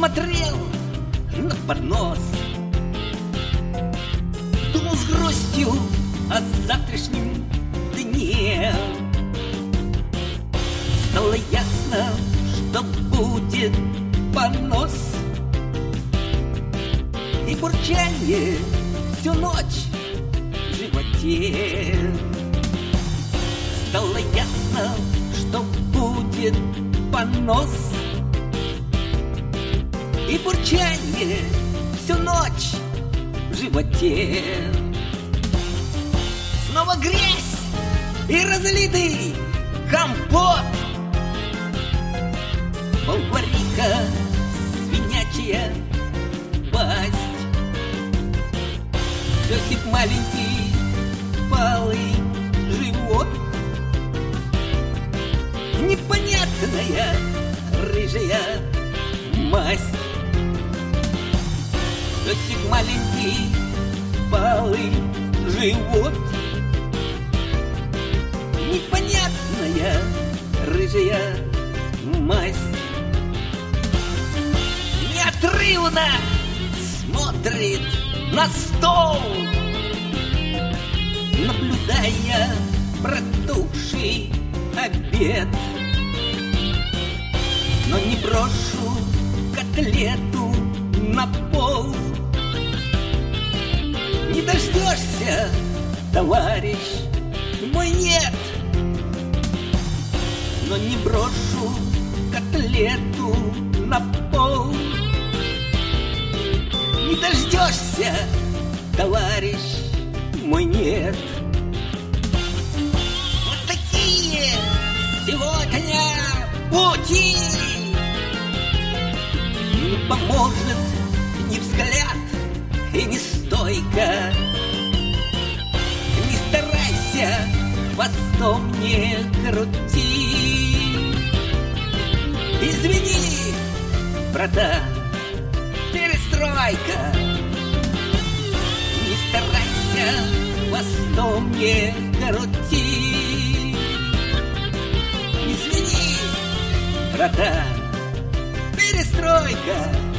смотрел на поднос, думал с грустью о завтрашнем дне. Стало ясно, что будет понос и бурчание всю ночь в животе. Стало ясно, что будет понос и бурчание всю ночь в животе. Снова грязь и разлитый компот, полварика, свинячья пасть, песик маленький, палый живот, непонятная рыжая масть. Песик маленький, палый живот, непонятная рыжая масть. Неотрывно смотрит на стол, наблюдая протухший обед. Но не брошу котлету на пол. Не дождешься, товарищ мой, нет. Но не брошу котлету на пол. Не дождешься, товарищ мой, нет. Вот такие сегодня пути. Не поможет ни взгляд и ни стойка. Не старайся, хвостом не крути. Извини, братан, перестройка. Не старайся, хвостом не крути. Извини, братан, перестройка.